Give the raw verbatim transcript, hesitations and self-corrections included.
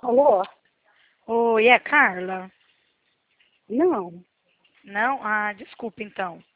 Alô? Oi, é Carla? Não. Não? Ah, desculpa então.